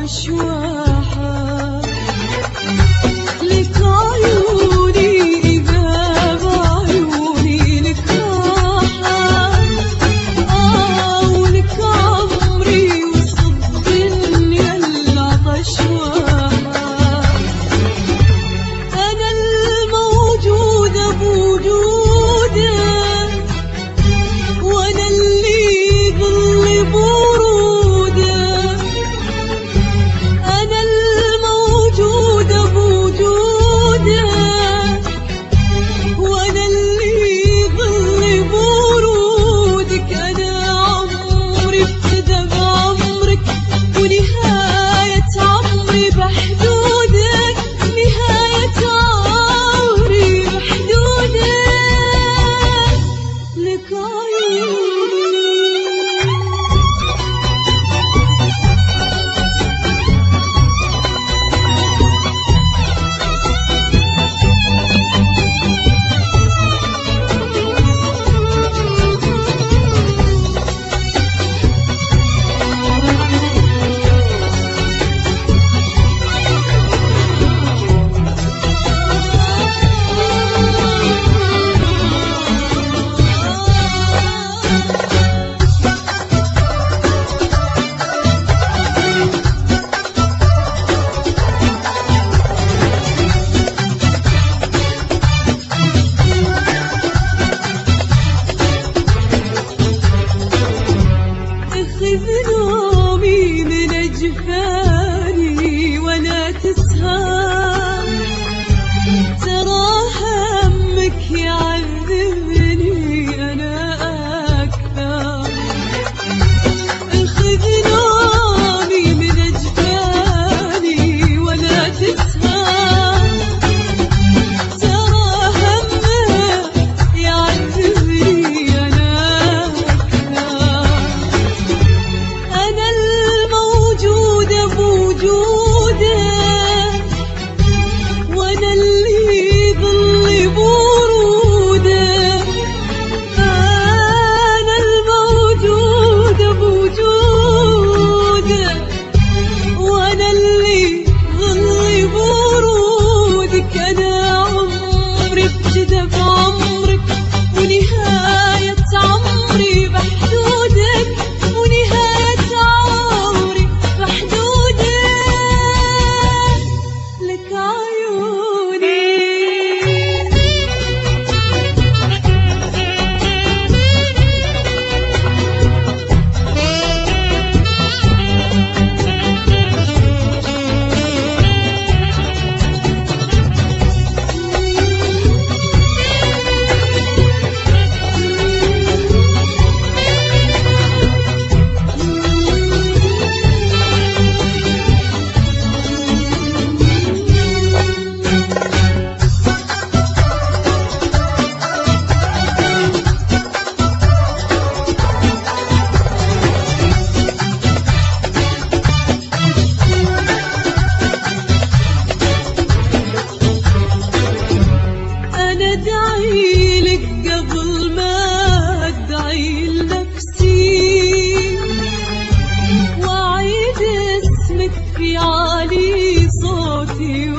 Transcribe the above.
العطش واحة لك عيوني إذا بعيوني لك راحة ولك عمري وسط الدنيا العطش واحة أنا الموجودة بوجودك وأنا اللي ظل برودك أنا الموجودة بوجودك وأنا اللي ظل برودك أنا عمري ابتدى بعمرك ونهاية عمري بحدودك نهاية عمري بحدودك لك عيوني نومي من أجفاني ولا تسهر ترى همك يعذبني أنا أكثر خذ نومي من أجفاني ولا تسهر ترى همك يعذبني أنا أكثر أنا الموجودة بوجودك وأنا اللي ظل برودك أنا الموجودة بوجودك وأنا اللي ظل برودك أنا عمري ابتدى بعمرك ونهاية عمري بحدودك ونهاية عمري بحدودك لك عيوني أدعي لك قبل ما أدعي لنفسي وأعيد اسمك في عالي صوتي